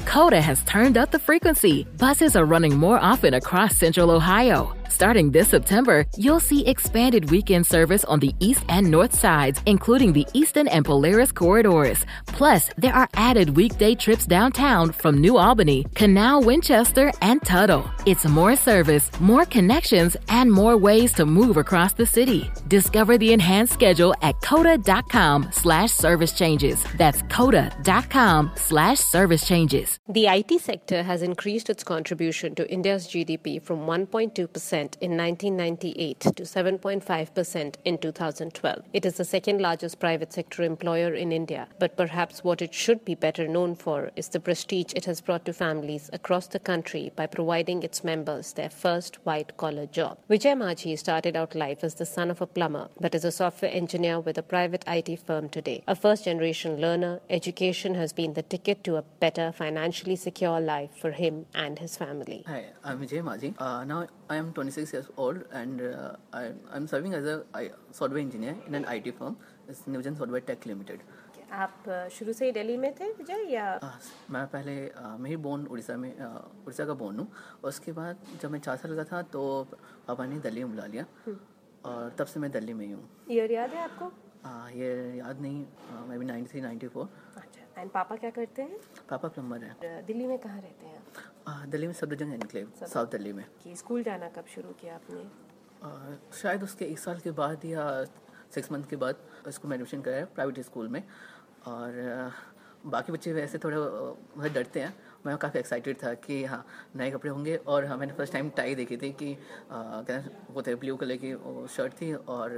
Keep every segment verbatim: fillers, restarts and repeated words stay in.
Coda has turned up the frequency. Buses are running more often across Central Ohio. Starting this September, you'll see expanded weekend service on the east and north sides, including the Eastern and Polaris corridors. Plus, there are added weekday trips downtown from New Albany, Canal, Winchester, and Tuttle. It's more service, more connections, and more ways to move across the city. Discover the enhanced schedule at coda.com slash service changes. That's coda.com slash service changes. The I T sector has increased its contribution to India's G D P from one point two percent in nineteen ninety-eight to seven point five percent in two thousand twelve. It is the second largest private sector employer in India, but perhaps what it should be better known for is the prestige it has brought to families across the country by providing its members their first white-collar job. Vijay Majhi started out life as the son of a plumber, but is a software engineer with a private I T firm today. A first-generation learner, education has been the ticket to a better, financially secure life for him and his family. Hi, I'm Vijay Majhi. Uh, now I am twenty-six years old and uh, I, I'm serving as a I, software engineer in an I T firm. It's Newgen Software Tech Limited. आप शुरू से ही दिल्ली में थे विजय या? आ, मैं पहले आ, मैं ही born Orissa में उड़ीसा का बोर्न हूँ. उसके बाद जब मैं चार साल का था तो पापा ने दिल्ली में बुला लिया और तब से मैं दिल्ली में ही हूँ. ईयर याद है आपको? ये याद नहीं, मैं भी नाइन्टी थ्री नाइन्टी फोर. अच्छा, एंड पापा क्या करते हैं? पापा प्लम्बर हैं. दिल्ली में कहाँ रहते हैं आप? दिल्ली में सफदरजंग एनक्लेव, साउथ दिल्ली में. कि स्कूल जाना कब शुरू किया आपने? आ, शायद उसके एक साल के बाद या सिक्स मंथ के बाद स्कूल में एडमिशन कराया प्राइवेट स्कूल में. और बाकी बच्चे वैसे थोड़ा बहुत डरते हैं. मैं काफ़ी एक्साइटेड था कि हाँ नए कपड़े होंगे. और हाँ मैंने फर्स्ट टाइम टाई देखी थी कि क्या वो थे ब्लू कलर की शर्ट थी और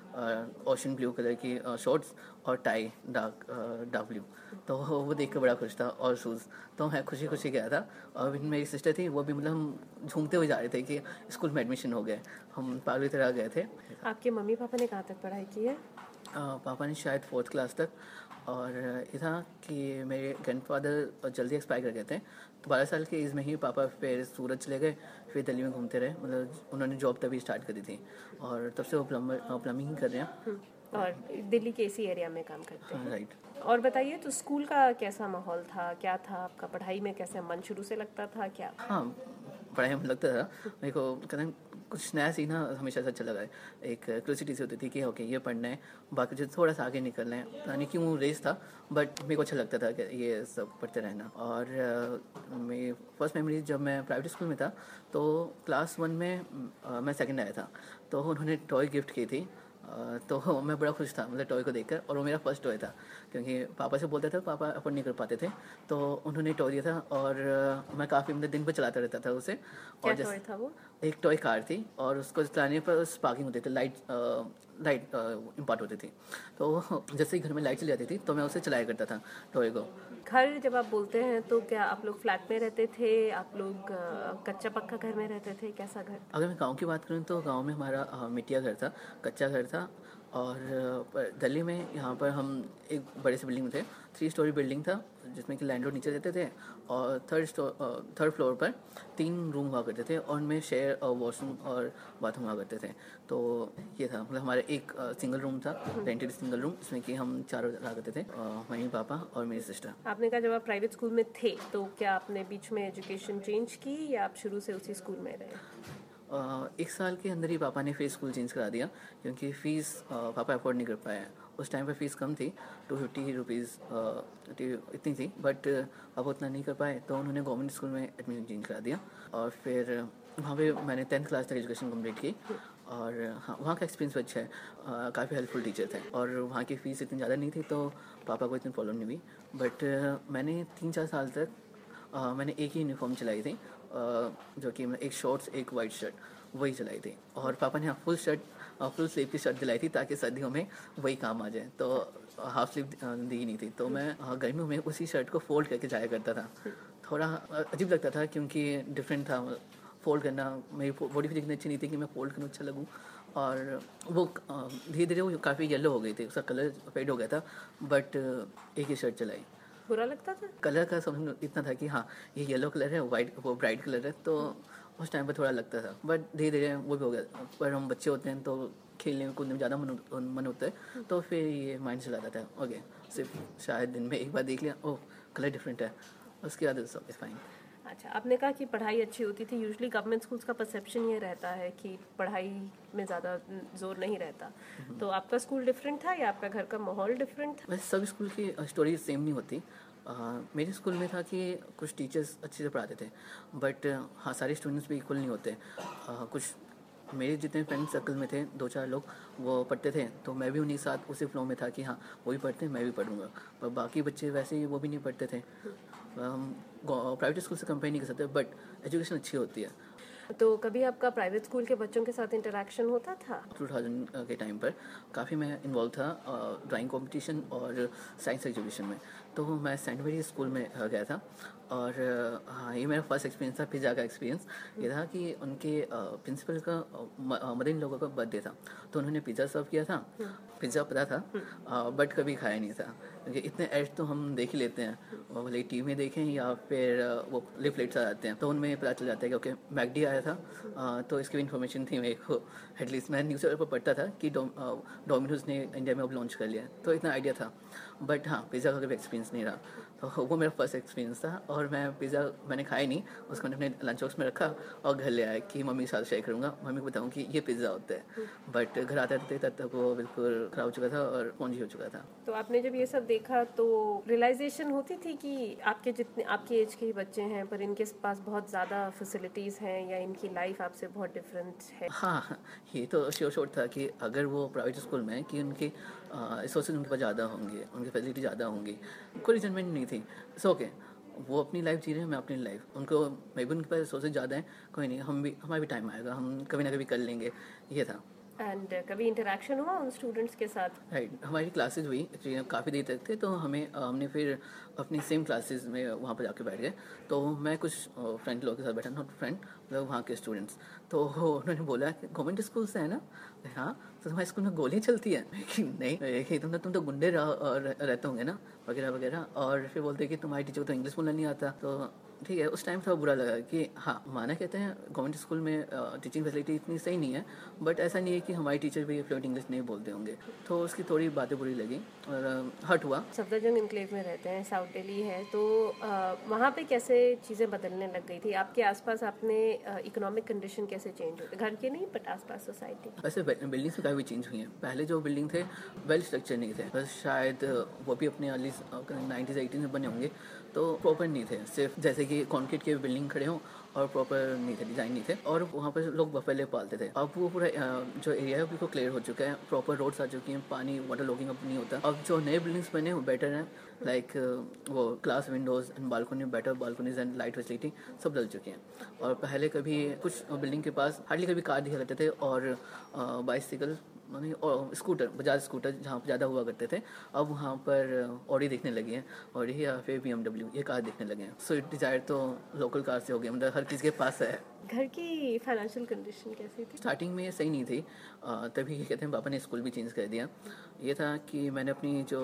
ओशन ब्लू कलर की शॉर्ट्स और टाई डार्क डार्क ब्लू. तो वो देख कर बड़ा खुश था. और शूज़ तो मैं खुशी खुशी गया था. और मेरी सिस्टर थी वो भी मतलब हम झूमते हुए जा रहे थे कि स्कूल में एडमिशन हो गए. हम पागल की तरह गए थे. आपके मम्मी पापा ने कहाँ तक पढ़ाई की है? पापा ने शायद फोर्थ क्लास तक. और ये था कि मेरे ग्रैंडफादर जल्दी एक्सपायर कर गए थे तो बारह साल के एज में ही पापा फिर सूरत चले गए. फिर दिल्ली में घूमते रहे. मतलब उन्होंने जॉब तभी स्टार्ट करी थी और तब से वो प्लम्बर प्लम्बिंग ही कर रहे हैं और दिल्ली के इसी एरिया में काम करते हैं. राइट. और बताइए तो स्कूल का कैसा माहौल था, क्या था आपका? पढ़ाई में कैसे मन शुरू से लगता था क्या? हाँ पढ़ाई में लगता था मेरे को. कहते कुछ नया सीखना हमेशा से अच्छा लगा है. एक क्यूरियोसिटी से होती थी कि ओके ये पढ़ना है, बाकी जो थोड़ा सा आगे निकलना है. पता नहीं क्यों रेस था बट मेरे को अच्छा लगता था कि ये सब पढ़ते रहना. और uh, मेरी फर्स्ट मेमोरी जब मैं प्राइवेट स्कूल में था तो क्लास वन में uh, मैं सेकंड आया था तो उन्होंने टॉय गिफ्ट की थी. Uh, तो मैं बड़ा खुश था मतलब टॉय को देखकर. और वो मेरा फर्स्ट टॉय था क्योंकि पापा से बोलता था, पापा अफोर्ड नहीं कर पाते थे तो उन्होंने टॉय दिया था. और uh, मैं काफ़ी मतलब दिन भर चलाता रहता था उसे. क्या टॉय था वो? एक टॉय कार थी और उसको चलाने पर स्पार्किंग होती थी, लाइट लाइट इम्पार्ट होती थी. तो जैसे ही घर में लाइट चली जाती थी तो मैं उसे चलाया करता था टॉय को. घर जब आप बोलते हैं तो क्या आप लोग फ्लैट में रहते थे, आप लोग कच्चा पक्का घर में रहते थे, कैसा घर? अगर मैं गांव की बात करूं तो गांव में हमारा मिट्टी का घर था, कच्चा घर था. और दिल्ली में यहाँ पर हम एक बड़े से बिल्डिंग में थे. थ्री स्टोरी बिल्डिंग था जिसमें कि लैंडलॉर्ड नीचे रहते थे और थर्ड स्टोर थर्ड फ्लोर पर तीन रूम हुआ करते थे और उनमें शेयर वॉशरूम और बाथरूम हुआ करते थे. तो ये था मतलब हमारा एक सिंगल रूम था, रेंटेड सिंगल रूम, जिसमें कि हम चारों रहा करते थे, मम्मी पापा और मेरी सिस्टर. आपने कहा जब आप प्राइवेट स्कूल में थे तो क्या आपने बीच में एजुकेशन चेंज की या आप शुरू से उसी स्कूल में रहे? एक साल के अंदर ही पापा ने फिर स्कूल चेंज करा दिया क्योंकि फ़ीस पापा अफोर्ड नहीं कर पाए. उस टाइम पर फीस कम थी, टू फिफ्टी रुपीज़ इतनी थी, बट अब उतना नहीं कर पाए तो उन्होंने गवर्नमेंट स्कूल में एडमिशन चेंज करा दिया. और फिर वहाँ पे मैंने टेंथ क्लास तक एजुकेशन कंप्लीट की. और हाँ वहाँ का एक्सपीरियंस अच्छा है. काफ़ी हेल्पफुल टीचर थे और वहाँ की फ़ीस इतनी ज़्यादा नहीं थी तो पापा को इतनी प्रॉब्लम नहीं हुई. बट मैंने तीन चार साल तक आ, मैंने एक ही यूनिफॉर्म चलाई थी जो कि एक शॉर्ट्स एक वाइट शर्ट वही चलाई थी. और पापा ने फुल शर्ट फुल स्लीव की शर्ट दिलाई थी ताकि सर्दियों में वही काम आ जाए. तो हाफ स्लीव दी नहीं थी तो मैं गर्मियों में उसी शर्ट को फोल्ड करके जाया करता था. थोड़ा अजीब लगता था क्योंकि डिफरेंट था फोल्ड करना. मेरी बॉडी फिजिक इतनी अच्छी नहीं थी कि मैं फोल्ड करना अच्छा लगूँ. और वो धीरे धीरे वो काफ़ी येलो हो गई थी, उसका कलर फेड हो गया था. बट एक ही शर्ट चलाई. बुरा लगता था? कलर का समझ इतना था कि हाँ ये येलो कलर है, वाइट वो ब्राइट कलर है, तो उस टाइम पर थोड़ा लगता था. बट धीरे धीरे वो भी हो गया. पर हम बच्चे होते हैं तो खेलने में कूदने में ज़्यादा मन मन होता है तो फिर ये माइंड चला जाता है. ओके सिर्फ शायद दिन में एक बार देख लिया, ओह कलर डिफरेंट है, उसके बाद सब इज फाइन। अच्छा, आपने कहा कि पढ़ाई अच्छी होती थी। यूजुअली गवर्नमेंट स्कूल्स का परसेप्शन ये रहता है कि पढ़ाई में ज़्यादा जोर नहीं रहता, तो आपका स्कूल डिफरेंट था या आपका घर का माहौल डिफरेंट था? वैसे सब स्कूल की स्टोरी सेम नहीं होती। uh, मेरे स्कूल में था कि कुछ टीचर्स अच्छे से पढ़ाते थे, बट हाँ सारे स्टूडेंट्स भी इक्वल नहीं होते। uh, कुछ मेरे जितने फ्रेंड सर्कल में थे, दो चार लोग वो पढ़ते थे, तो मैं भी उन्हीं के साथ उसी फ्लो में था कि हाँ वो भी पढ़ते हैं मैं भी पढ़ूंगा, पर बाकी बच्चे वैसे ही वो भी नहीं पढ़ते थे। हम प्राइवेट स्कूल से कंपेयर नहीं कर सकते, बट एजुकेशन अच्छी होती है। तो कभी आपका प्राइवेट स्कूल के बच्चों के साथ इंटरेक्शन होता था? टू थाउजेंड के टाइम पर काफ़ी मैं इन्वॉल्व था ड्राइंग कंपटीशन और साइंस एग्जीबिशन में, तो मैं सेंट मेरी स्कूल में uh, गया था। और uh, हाँ ये मेरा फर्स्ट एक्सपीरियंस था। पिज़्ज़ा का एक्सपीरियंस ये था कि उनके प्रिंसिपल uh, का मदर इन लोगों का बर्थडे था, तो उन्होंने पिज़्ज़ा सर्व किया था। पिज़्ज़ा पता था, बट uh, कभी खाया नहीं था, क्योंकि इतने एड तो हम देख ही लेते हैं, वो भले टीवी में देखें या फिर uh, वो लिफलेट्स आ जाते हैं, तो उनमें पता चल जाता है कि ओके मैकडी आया था। uh, तो इसकी भी इन्फॉर्मेशन थी मेरे को, एटलीस्ट मैं न्यूज़ पेपर पर पढ़ता था कि डोमिनोज ने इंडिया में अब लॉन्च कर लिया, तो इतना आइडिया था। बट हाँ पिज़्ज़ा का कभी एक्सपीरियंस नहीं रहा, तो वो मेरा फर्स्ट एक्सपीरियंस था। और मैं पिज़्ज़ा मैंने खाया नहीं, उसको मैंने अपने लंच बॉक्स में रखा और घर ले आया कि मम्मी के साथ शेयर करूँगा, मम्मी को बताऊँ कि ये पिज़्ज़ा होता है। बट घर आते आते तब तक वो बिल्कुल खराब हो चुका था और पौंजी हो चुका था। तो आपने जब ये सब देखा तो रियलाइजेशन होती थी कि आपके जितने आपके एज के ही बच्चे हैं पर इनके पास बहुत ज़्यादा फैसिलिटीज़ हैं या इनकी लाइफ आपसे बहुत डिफरेंट है? हाँ ये तो श्योर शॉर्ट था कि अगर वो प्राइवेट स्कूल में कि उनके रिसोर्सेज उनके पास ज़्यादा होंगे, उनकी फैसिलिटी ज़्यादा होंगी, कोई रिजनमेंट नहीं थी। सो ओके वो अपनी लाइफ जी रहे हैं, मैं अपनी लाइफ, उनको मे बी उनके पास रिसोर्सेज ज़्यादा हैं, कोई नहीं, हम भी हमारा भी टाइम आएगा, हम कभी ना कभी कर लेंगे, ये था। एंड uh, कभी इंटरेक्शन हुआ उन स्टूडेंट्स के साथ? Right right. हमारी क्लासेज हुई एक्चुअली काफ़ी देर तक थे, तो हमें हमने फिर अपनी सेम क्लासेज में वहाँ पर जाके बैठ गए। तो मैं कुछ फ्रेंड लोगों के साथ बैठा, नॉट फ्रेंड मतलब वहाँ के स्टूडेंट्स, तो उन्होंने बोला कि गवर्नमेंट स्कूल से है ना, हाँ तो तुम्हारे स्कूल में गोलियाँ चलती है कि नहीं कि तुम तो तुम तो गुंडे रहते होंगे ना वगैरह वगैरह। और फिर बोलते कि तुम्हारी टीचर को तो इंग्लिश बोलना नहीं आता। तो ठीक है उस टाइम थोड़ा बुरा लगा कि हाँ माना कहते हैं गवर्नमेंट स्कूल में टीचिंग फैसिलिटी इतनी सही नहीं है, बट ऐसा नहीं है कि हमारी टीचर भी फ्लुएंट इंग्लिश नहीं बोलते होंगे, तो उसकी थोड़ी बातें बुरी लगी और हर्ट हुआ। सफदरजंग इनक्लेव में रहते हैं, साउथ दिल्ली है, तो वहाँ पे कैसे चीज़ें बदलने लग गई थी? आपके आसपास आपने इकोनॉमिक कंडीशन कैसे चेंज हुई, घर के नहीं बट आसपास सोसाइटी? वैसे बिल्डिंग्स में काफ़ी चेंज हुई हैं। पहले जो बिल्डिंग थे वेल स्ट्रक्चर नहीं थे, बस शायद वो भी अपने अर्ली नाइन्टीज एटीन में बने होंगे, तो प्रॉपर नहीं थे, सिर्फ जैसे कि कॉन्क्रीट के बिल्डिंग खड़े हों और प्रॉपर नहीं थे, डिज़ाइन नहीं थे। और वहाँ पर लोग बफेले पालते थे। अब वो पूरा जो एरिया है बिल्कुल क्लियर हो चुका है, प्रॉपर रोड्स आ चुकी हैं, पानी वाटर लॉगिंग अब नहीं होता। अब जो नए बिल्डिंग्स बने वो बेटर हैं, लाइक वो glass windows and balcony, better balconies and light facility सब डल चुकी हैं। और पहले कभी कुछ बिल्डिंग के पास हार्डली कभी कार दिखा करते थे और बाइसिकल मानी और स्कूटर, बजाज स्कूटर जहाँ पर ज़्यादा हुआ करते थे, अब वहाँ पर ऑडी देखने लगे हैं, ऑडी या फिर बी एम डब्ल्यू ये कार देखने लगे हैं। स्विफ्ट डिज़ायर तो लोकल कार से हो गया, मतलब हर किसी के पास है। घर की फाइनेंशियल कंडीशन कैसी थी? स्टार्टिंग में सही नहीं थी, तभी कहते हैं पापा ने स्कूल भी चेंज कर दिया। ये था कि मैंने अपनी जो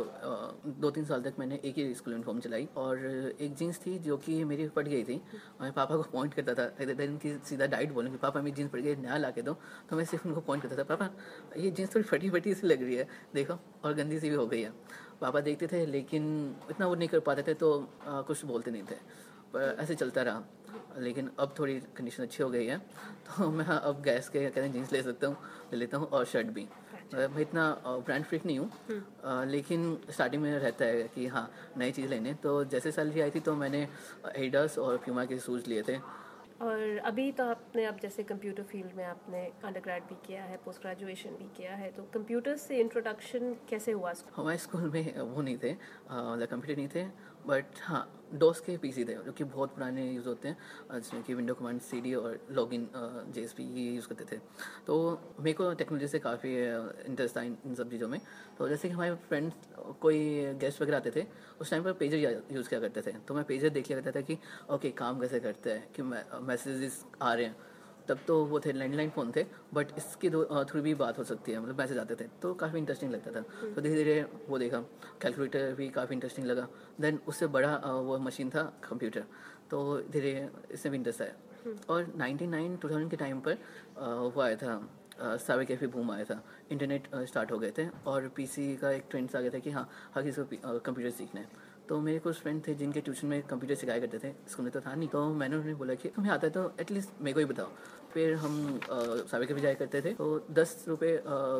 दो तीन साल तक मैंने एक ही स्कूल यूनिफॉर्म चलाई, और एक जीन्स थी जो कि मेरी फट गई थी, मैं पापा को पॉइंट करता था, उनकी सीधा डाइट बोलूँ कि पापा मेरी जीन्स फट गई नया ला के दो, तो मैं सिर्फ उनको पॉइंट करता था, पापा ये जीन्स थोड़ी फटी फटी सी लग रही है देखो, और गंदी सी भी हो गई है। पापा देखते थे लेकिन इतना वो नहीं कर पाते थे, तो आ, कुछ बोलते नहीं थे, पर ऐसे चलता रहा। लेकिन अब थोड़ी कंडीशन अच्छी हो गई है, तो मैं अब गैस के कहते हैं जीन्स ले सकता हूँ, ले लेता हूँ, और शर्ट भी। मैं इतना ब्रांड फ्रीक नहीं हूँ, लेकिन स्टार्टिंग में रहता है कि हाँ नई चीज़ लेने, तो जैसे सैलरी आई थी तो मैंने एडिडास और प्यूमा के शूज़ लिए थे। और अभी तो आपने अब जैसे कंप्यूटर फील्ड में आपने अंडरग्रेड भी किया है, पोस्ट ग्रेजुएशन भी किया है, तो कंप्यूटर से इंट्रोडक्शन कैसे हुआ? हमारे स्कूल में वो नहीं थे, मतलब कंप्यूटर नहीं थे, बट हाँ डोस के पीसी थे जो कि बहुत पुराने यूज़ होते हैं, जिसमें कि विंडो कमांड सीडी और लॉगिन जेएसपी ये यूज़ करते थे। तो मेरे को टेक्नोलॉजी से काफ़ी इंटरेस्ट था इन सब चीज़ों में। तो जैसे कि हमारे फ्रेंड्स कोई गेस्ट वगैरह आते थे, उस टाइम पर पेजर यूज़ किया करते थे, तो मैं पेजर देख लिया करता था कि ओके काम कैसे करते हैं, कि मैसेजेस आ रहे हैं। तब तो वो थे लैंडलाइन फ़ोन थे, बट इसके थ्रू भी बात हो सकती है, मतलब मैसेज आते थे, तो काफ़ी इंटरेस्टिंग लगता था। तो धीरे धीरे वो देखा, कैलकुलेटर भी काफ़ी इंटरेस्टिंग लगा। देन उससे बड़ा वो मशीन था कंप्यूटर, तो धीरे इससे भी इंटरेस्ट आया। और नाइन्टी नाइन टू थाउजेंड के टाइम पर वो आया था, साइबर कैफे बूम आया था, इंटरनेट स्टार्ट हो गए थे, और पीसी का एक ट्रेंड्स आ गया था कि हाँ हर किसी को कंप्यूटर सीखना है। तो मेरे कुछ फ्रेंड थे जिनके ट्यूशन में कंप्यूटर सिखाया करते थे, स्कूल में तो था नहीं, तो मैंने उन्हें बोला कि तुम्हें आता है तो एटलीस्ट मेरे को ही बताओ। फिर हम साबिर के भी जाया करते थे, तो दस रुपये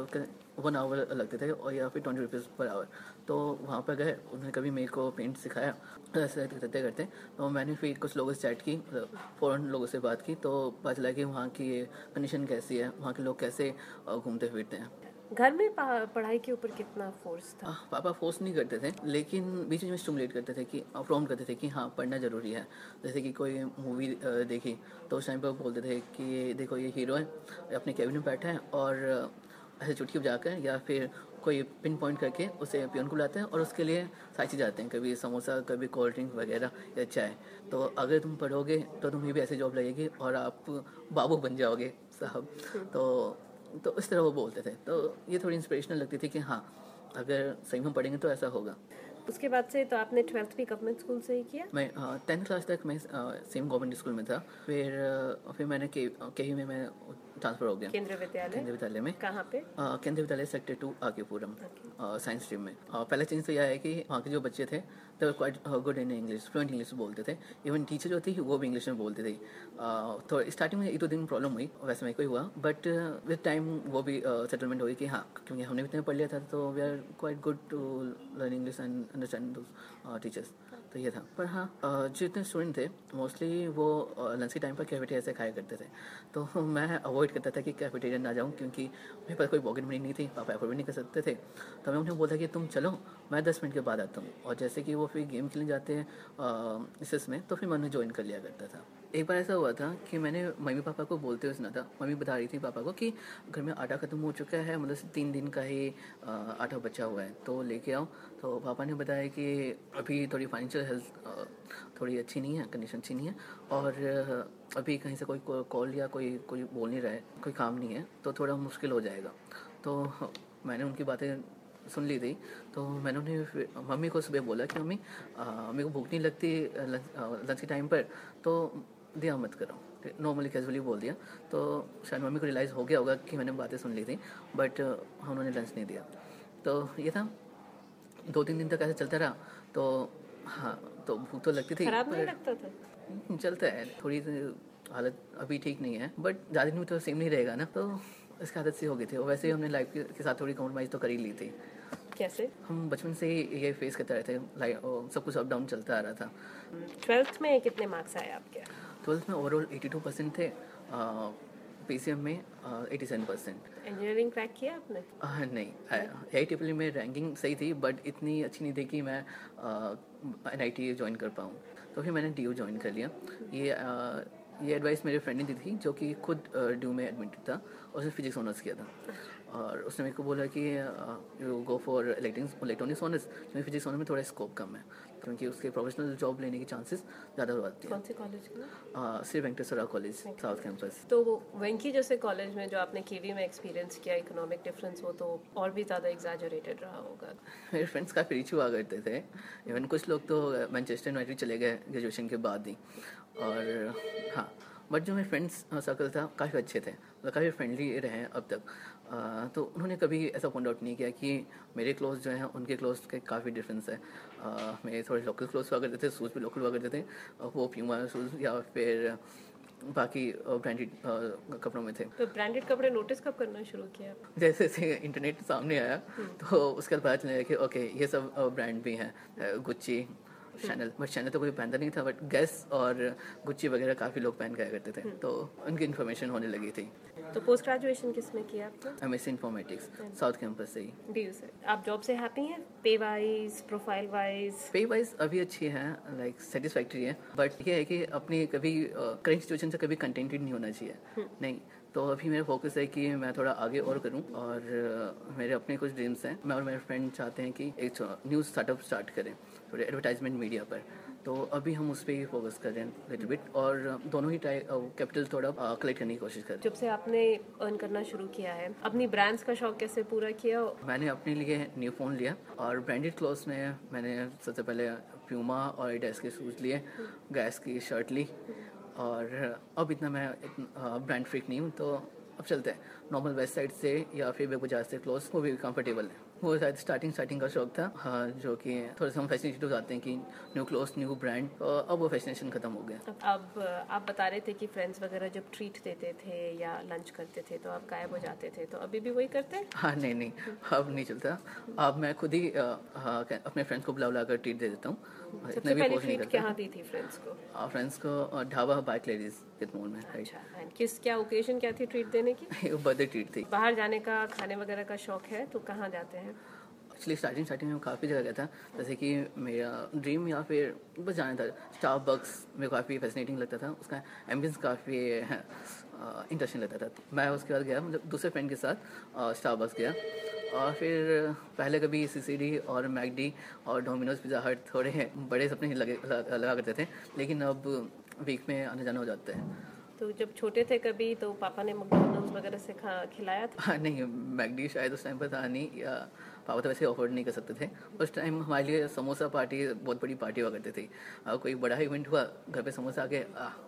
वन आवर लगते थे और या फिर ट्वेंटी रुपीज़ पर आवर। तो वहाँ पर गए, उन्होंने कभी मेरे को पेंट सिखाया, ऐसे करते करते तो मैंने फिर कुछ लोगों से चैट की, फॉरेन लोगों से बात की, तो पता चला कि वहाँ की कंडीशन कैसी है, वहाँ के लोग कैसे घूमते फिरते हैं। घर में पढ़ाई के ऊपर कितना फोर्स था? पापा फोर्स नहीं करते थे, लेकिन बीच में स्टिमुलेट करते थे कि प्रॉम्प्ट करते थे कि हाँ पढ़ना ज़रूरी है। जैसे कि कोई मूवी देखी तो उस टाइम पर बोलते थे कि देखो ये हीरो है, अपने कैबिन में बैठा है और ऐसे चुटकी बजाकर या फिर कोई पिन पॉइंट करके उसे पियोन को बुलाते हैं और उसके लिए सारी चीज़ आते हैं, कभी समोसा, कभी कोल्ड ड्रिंक वगैरह या चाय। तो अगर तुम पढ़ोगे तो तुम्हें भी ऐसी जॉब लगेगी और आप बाबू बन जाओगे साहब। तो तो इस तरह वो बोलते थे, तो ये थोड़ी इंस्पिरेशनल लगती थी कि हाँ अगर सही में पढ़ेंगे तो ऐसा होगा। उसके बाद से तो आपने ट्वेल्थ भी गवर्नमेंट स्कूल से ही किया? मैं टेंथ क्लास तक मैं सेम गवर्नमेंट स्कूल में था, फिर आ, फिर मैंने के के में मैं ट्रांसफ़र हो गया केंद्रीय विद्यालय। केंद्रीय विद्यालय में। कहाँ पे? Kendriya Vidyalaya sector two RK Puram, science stream में। आ, पहला चेंज तो यह है कि वहाँ के जो बच्चे थे they were quite good in English, fluent English बोलते थे। इवन टीचर जो थी वो भी इंग्लिश में बोलती थी। तो स्टार्टिंग में एक दो दिन प्रॉब्लम हुई, वैसे मेरे को ही हुआ, बट विद टाइम वो भी सेटलमेंट हुई कि हाँ क्योंकि हमने भी इतना पढ़ लिया था तो we are quite good to learn English and understand those teachers. तो ये था। पर हाँ जितने स्टूडेंट थे मोस्टली वो लंच के टाइम पर कैफेटेरिया से खाया करते थे, तो मैं अवॉइड करता था कि कैफेटेरिया ना जाऊँ, क्योंकि मेरे पास कोई पॉकेट मनी नहीं थी, पापा एफोर्ड भी नहीं कर सकते थे। तो मैं उन्हें बोलता कि तुम चलो मैं दस मिनट के बाद आता हूँ, और जैसे कि वो फिर गेम खेलने जाते हैं रिसेस में तो फिर मैं उन्हें ज्वाइन कर लिया करता था। एक बार ऐसा हुआ था कि मैंने मम्मी पापा को बोलते हुए सुना था, मम्मी बता रही थी पापा को कि घर में आटा ख़त्म हो चुका है, मतलब तीन दिन का ही आटा बचा हुआ है तो लेके आओ। तो पापा ने बताया कि अभी थोड़ी फाइनेंशियल हेल्थ थोड़ी अच्छी नहीं है, कंडीशन अच्छी नहीं है, और अभी कहीं से कोई कॉल या कोई कोई बोल नहीं रहा है, कोई काम नहीं है, तो थोड़ा मुश्किल हो जाएगा। तो मैंने उनकी बातें सुन ली थी, तो मैंने उन्हें मम्मी को सुबह बोला कि मम्मी मेरे को भूख नहीं लगती लंच के टाइम पर, तो दिया मत करो, नॉर्मली कैजुअली बोल दिया। तो शायद मम्मी को रियलाइज़ हो गया होगा कि मैंने बातें सुन ली थी, बट उन्होंने लंच नहीं दिया। तो ये था, दो तीन दिन तक ऐसे चलता रहा। तो हाँ तो भूख तो लगती थी, खराब नहीं लगता था? चलता है, थोड़ी हालत अभी ठीक नहीं है, बट ज़्यादा दिन में तो सेम नहीं रहेगा ना, तो इसकी आदत सी हो गई थी। और वैसे ही हमने लाइफ के साथ थोड़ी कॉम्प्रोमाइज़ तो कर ही ली थी। कैसे? हम बचपन से ही ये फेस करते रहते, लाइक सब कुछ अप डाउन चलता आ रहा था। ट्वेल्थ में कितने मार्क्स आए आपके? ट्वेल्थ में ओवरऑल एटी टू परसेंट थे, पीसीएम में eighty seven percent. Engineering crack किया आपने? आ, नहीं, आई ट्रिपल में रैंकिंग सही थी, बट इतनी अच्छी नहीं थी कि मैं एन आई टी ज्वाइन कर पाऊँ, तो फिर मैंने डी यू ज्वाइन कर लिया। ये आ, ये एडवाइस मेरे फ्रेंड ने दी थी, जो कि खुद डी यू में एडमिटेड था और उसने फिजिक्स ऑनर्स किया था, और उसने मेरे को बोला कि you go for electronics honours, क्योंकि फिजिक्स ऑनर्स में थोड़ा स्कोप कम है, क्योंकि उसके प्रोफेशनल जॉब लेने की चांसेस ज़्यादा हो जाती है। कौन से कॉलेज में? Shri Venkateswara college, south campus. तो वो वेंकी जैसे कॉलेज में जो आपने केवी में एक्सपीरियंस किया, इकोनॉमिक डिफरेंस हो तो और भी ज़्यादा एग्जैजरेटेड रहा होगा। मेरे फ्रेंड्स काफ़ी रिच हुआ करते थे, इवन कुछ लोग तो मैनचेस्टर यूनाइटेड चले गए ग्रेजुएशन के बाद ही। और हाँ, बट जो मेरे फ्रेंड्स सर्कल था काफ़ी अच्छे थे, मतलब काफ़ी फ्रेंडली रहे अब तक। आ, तो उन्होंने कभी ऐसा पॉइंट आउट नहीं किया कि मेरे क्लोज जो हैं उनके क्लोज के काफ़ी डिफरेंस है। आ, मेरे थोड़े लोकल क्लोज हुआ करते थे, शूज़ भी लोकल हुआ करते थे, वो प्यूमा शूज़ या फिर बाकी ब्रांडेड कपड़ों में थे। तो ब्रांडेड कपड़े नोटिस कब करना शुरू किया? जैसे जैसे इंटरनेट सामने आया तो उसके बाद पता चला कि ओके ये सब ब्रांड भी हैं, गुच्ची, शैनल, बट शैनल तो कोई पहनता नहीं था, बट गैस और गुच्ची वगैरह काफ़ी लोग पहन गया करते थे, तो उनकी इन्फॉर्मेशन होने लगी थी। तो पोस्ट ग्रेजुएशन किस में किया आपने? M S C informatics, south campus से ही। डी यू से। आप जॉब से हैप्पी हैं? Pay wise, profile wise? Pay wise अभी अच्छी है, लाइक सेटिस्फैक्ट्री है, बट ये है कि अपनी कभी करंट सिचुएशन से कभी कंटेंटेड नहीं होना चाहिए। नहीं, तो अभी मेरा फोकस है कि मैं थोड़ा आगे और करूं, और uh, मेरे अपने कुछ ड्रीम्स हैं। मैं और मेरे फ्रेंड चाहते हैं कि एक न्यू स्टार्टअप स्टार्ट करें थोड़े एडवर्टाइजमेंट मीडिया पर, तो अभी हम उस पर ही फोकस कर रहे हैं लिटिल बिट, और दोनों ही ट्राई कैपिटल थोड़ा कलेक्ट करने की कोशिश कर रहे हैं। जब से आपने अर्न करना शुरू किया है, अपनी ब्रांड्स का शौक कैसे पूरा किया? मैंने अपने लिए न्यू फ़ोन लिया, और ब्रांडेड क्लोथ्स में मैंने सबसे पहले प्यूमा और एडिडास के शूज़ लिए, गैस की शर्ट ली, और अब इतना मैं ब्रांड फ्रीक नहीं हूँ, तो अब चलते हैं नॉर्मल वेबसाइट से या फिर वेब बाजार से क्लोथ्स, वो भी कंफर्टेबल है। वो शायद स्टार्टिंग स्टार्टिंग का शौक था, हाँ, जो कि थोड़ा सा हम फैसिनेटेड हो जाते हैं कि न्यू क्लोथ्स न्यू ब्रांड, अब वो फैसिनेशन खत्म हो गया। अब आप बता रहे थे कि फ्रेंड्स वगैरह जब ट्रीट देते थे या लंच करते थे तो आप गायब हो जाते थे, तो अभी भी वही करते हैं? हाँ नहीं नहीं, अब नहीं चलता। अब मैं खुद ही आ, हाँ, अपने फ्रेंड्स को बुला बुला कर ट्रीट दे देता हूँ। सबसे पहले ट्रीट कहाँ दी थी फ्रेंड्स को? फ्रेंड्स को ढाबा बाइक लेडीज कितमोल में। अच्छा, किस क्या ओकेजन क्या थी ट्रीट देने की? बर्थडे ट्रीट थी। बाहर जाने का, खाने वगैरह का शौक है तो कहाँ जाते हैं? एक्चुअली स्टार्टिंग स्टार्टिंग में काफ़ी जगह गया था, जैसे कि मेरा ड्रीम या फिर बस जाना था स्टारबक्स, मेरे को काफ़ी फैसिनेटिंग लगता था, उसका एम्बियंस काफ़ी इंटरेस्टिंग लगता था। मैं उसके बाद गया, मतलब दूसरे फ्रेंड के साथ स्टारबक्स गया, और फिर पहले कभी सीसीडी और मैकडी और डोमिनोज पिज़्ज़ा हट थोड़े बड़े सपने लगे लगा करते थे, लेकिन अब वीक में आने जाना हो जाता है। तो जब छोटे थे कभी तो पापा ने मैकडॉनल्ड्स वगैरह से खा खिलाया था? हाँ नहीं, मैकडी शायद उस टाइम पर था नहीं, या पापा तो वैसे अफोर्ड नहीं कर सकते थे उस टाइम। हमारे लिए समोसा पार्टी बहुत बड़ी पार्टी हुआ करती थी। आ, कोई बड़ा इवेंट हुआ, घर पे समोसा आ गए,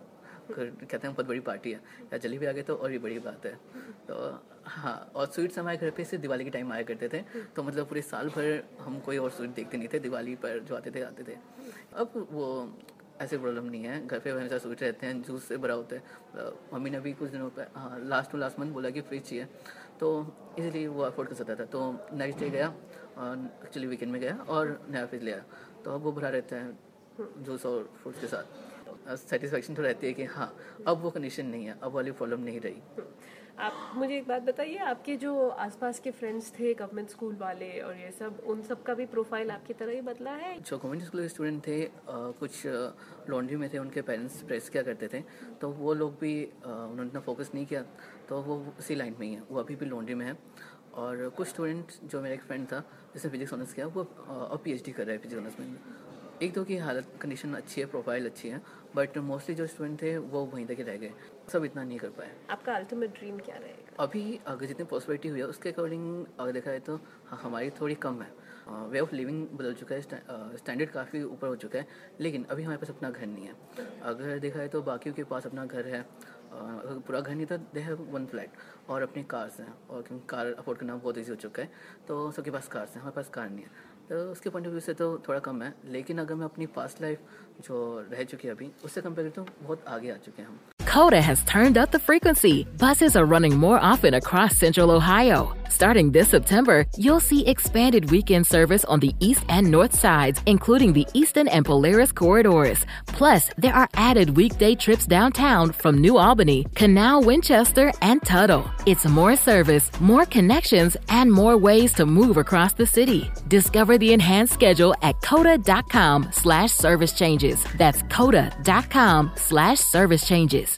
कहते हैं बहुत बड़ी पार्टी है, या जलेबी आ गए तो और भी बड़ी बात है। तो हाँ, और स्वीट्स हमारे घर पे से दिवाली के टाइम आया करते थे, तो मतलब पूरे साल भर हम कोई और स्वीट देखते नहीं थे, दिवाली पर जो आते थे आते थे। अब वो ऐसे प्रॉब्लम नहीं है, घर पे हमेशा स्वीट रहते हैं, जूस से भरा होता है। मम्मी ने भी कुछ दिनों पर हाँ लास्ट टू लास्ट मंथ बोला कि फ्रिज चाहिए, तो इजीली वो अफोर्ड कर सकता था। तो नेक्स्ट डे गया, एक्चुअली वीकेंड में गया और नया फ्रिज लिया, तो अब वो भरा रहता है जूस और फ्रूट्स के साथ। सेटिस्फेक्शन तो रहती है कि हाँ अब वो कंडीशन नहीं है, अब वाली प्रॉब्लम नहीं रही। आप मुझे एक बात बताइए, आपके जो आसपास के फ्रेंड्स थे गवर्नमेंट स्कूल वाले और ये सब, उन सब का भी प्रोफाइल आपकी तरह ही बदला है? जो गवर्नमेंट स्कूल के स्टूडेंट थे, आ, कुछ लॉन्ड्री में थे, उनके पेरेंट्स प्रेस किया करते थे, तो वो लोग भी आ, उन्होंने इतना फोकस नहीं किया, तो वो उसी लाइन में ही है, वो अभी भी लॉन्ड्री में है। और कुछ स्टूडेंट, जो मेरा एक फ्रेंड था जिसने फिजिक्स ऑनर्स किया, वो अब पीएचडी कर रहा है फिजिक्स ऑनर्स में। एक दो की हालत कंडीशन अच्छी है, प्रोफाइल अच्छी है, बट मोस्टली जो स्टूडेंट थे वो वहीं तक ही रह गए, सब इतना नहीं कर पाए। आपका अल्टीमेट ड्रीम क्या रहेगा? अभी अगर जितनी पॉसिबिलिटी हुई है उसके अकॉर्डिंग अगर देखा है तो हाँ, हमारी थोड़ी कम है, वे ऑफ लिविंग बदल चुका है, स्टैंडर्ड काफ़ी ऊपर हो चुका है, लेकिन अभी हमारे पास अपना घर नहीं है। अगर देखा है तो बाकियों के पास अपना घर है, अगर पूरा घर नहीं था, दे हैव वन फ्लैट और अपनी कार्स हैं, और क्योंकि कार अफोर्ड करना बहुत ईजी हो चुका है, तो सबके पास कार्स हैं, हमारे पास कार नहीं है, तो उसके पॉइंट ऑफ व्यू से तो थोड़ा कम है। लेकिन अगर मैं अपनी पास्ट लाइफ जो रह चुकी है अभी, उससे कंपेयर करता हूँ, बहुत आगे आ चुके हैं हम। Coda has turned up the frequency. Buses are running more often across Central Ohio. Starting this September, you'll see expanded weekend service on the east and north sides, including the Eastern and Polaris corridors. Plus, there are added weekday trips downtown from New Albany, Canal, Winchester, and Tuttle. It's more service, more connections, and more ways to move across the city. Discover the enhanced schedule at coda.com slash service changes. That's coda.com slash service changes.